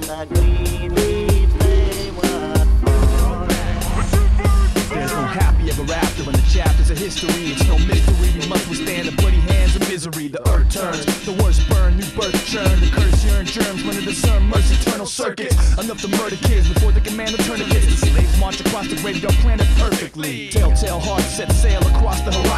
the greedy flame was born. There's no happy ever after in the chapters of history. It's no mystery, we must withstand the bloody hands of misery. The earth turns, the worst burn, new birth churn. The curse yearn germs when it discern mercy, eternal circuits. Enough to murder kids before they command the tourniquets. The slaves march across the graveyard planet perfectly. Telltale hearts set sail across the horizon.